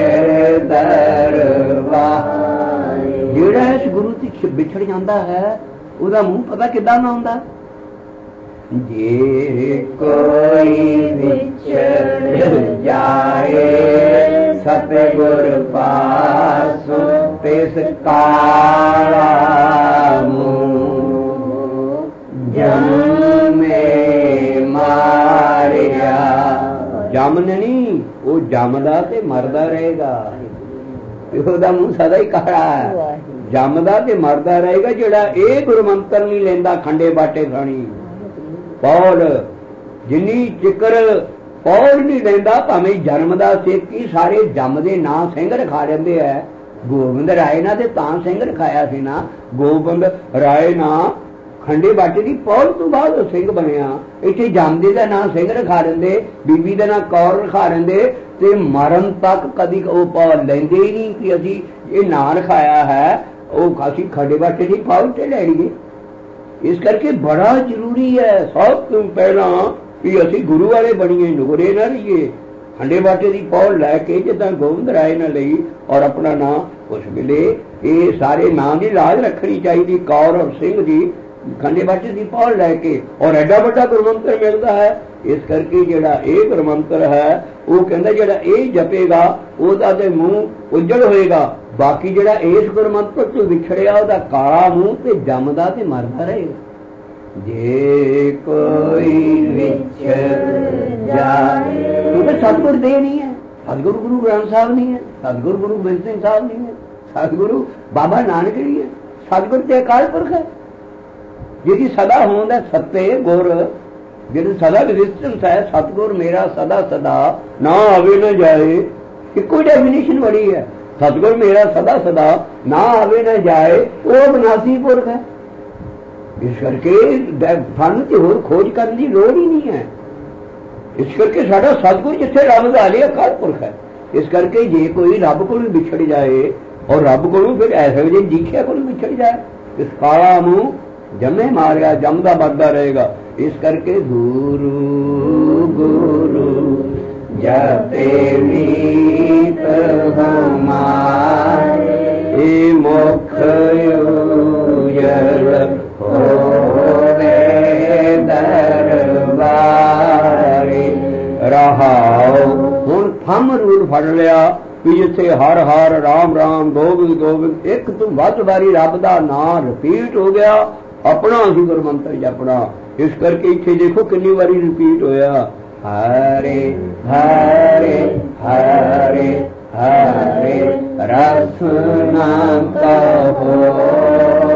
[SPEAKER 1] दरबार। जेड़ा इस गुरु से बिछड़ जाता है उदा मुंह पता किदां ना हुंदा। जे कोई विचर जाए सतगुर पास तिस काला मुँह जमे मारिया। जमन नहीं वो जमदा ते मरदा रहेगा, ओदा मुँह सदा ही काला है। जमदा ते मरदा रहेगा जेड़ा ये गुरमंत्र नहीं लेंदा खंडे बाटे खानी। पौल जिन्नी चिकर पौल नहीं लेंदा भावें जन्मदा सिख ही सारे जमदे ना सिंह रखा लेंदे है। गोबिंद राय ना ते तां सिंह रखाया सी ना, गोबिंद राय ना खंडे बाटे की पौल तो बाद सिंह बनया। इत्थे जमदे दा ना सिंह रखा लेंदे, बीबी दा ना कौर रखा लेंदे ते मरण तक कदी वो पौल लेंदे ही नहीं कि असी ये ना रखाया है, वो असी खंडे बाटे की पौल ते ले लईए। इस करके बड़ा जरूरी है सब तो पहला कि असी गुरु वाले बनीए, नुगरे ना रहिए। खंडे बाटे की पौल लैके जिदा गोबिंद राय ने लई और अपना नाम उस वेले ये सारे नाम की लाज रखनी चाहिए। कौर और सिंह की खंडे बाटे की पौल लैके और एडा बड़ा गुरमंत्र मिलता है। इस करके जेड़ा ये गुरमंत्र है वो कहता जेड़ा ये जपेगा ओदा ते मुंह उजड़ होएगा, बाकी जेड़ा इस गुरमंत्र तो विछड़िया ओदा काला मुंह ते जमदा ते मरदा रहेगा। जे कोई विछड़ जाए क्योंकि सतगुरु दे नहीं है, सतगुरु गुरु ग्रंथ साहब नहीं है, सतगुरु गुरु गोबिंद सिंह साहब नहीं है, सतगुरु बाबा नानक नहीं है, सतगुरु ते अकाल पुरख है जिहदी सदा होंदा सत्ते गुर जिहदी सदा एग्जिस्टेंस है। सतगुर मेरा सदा सदा ना आवे न जाए, इको डेफिनेशन बड़ी है। सतगुर मेरा सदा सदा ना आवे न जाए वो अविनाशी पुरख है। इस करके फन ते होर खोज करने की लोड़ ही नहीं है। इस करके साडा सतगुर जिथे रब दा आले अकाल पुरख है। इस करके जे कोई रब कोलों विछड़ जाए और रब कोलों फिर ऐसे वे दीख्या कोलों विछड़ जाए, इस काला मुंह जमे मारिया जमदा मरदा रहेगा। इस करके गुरु गुरु जपे मीत हमारे मुख उजल होवे दरबारी। रहाओ हुण थम रूल फड़ लिया कि जिथे हर हर राम राम गोबिंद गोबिंद एक तो वध वारी रब दा नाम रिपीट हो गया, अपना ही गुरमंत्र जपना। इस करके इत्थे देखो कितनी बारी रिपीट होया, हरे हरे हरे हरे रसना कहो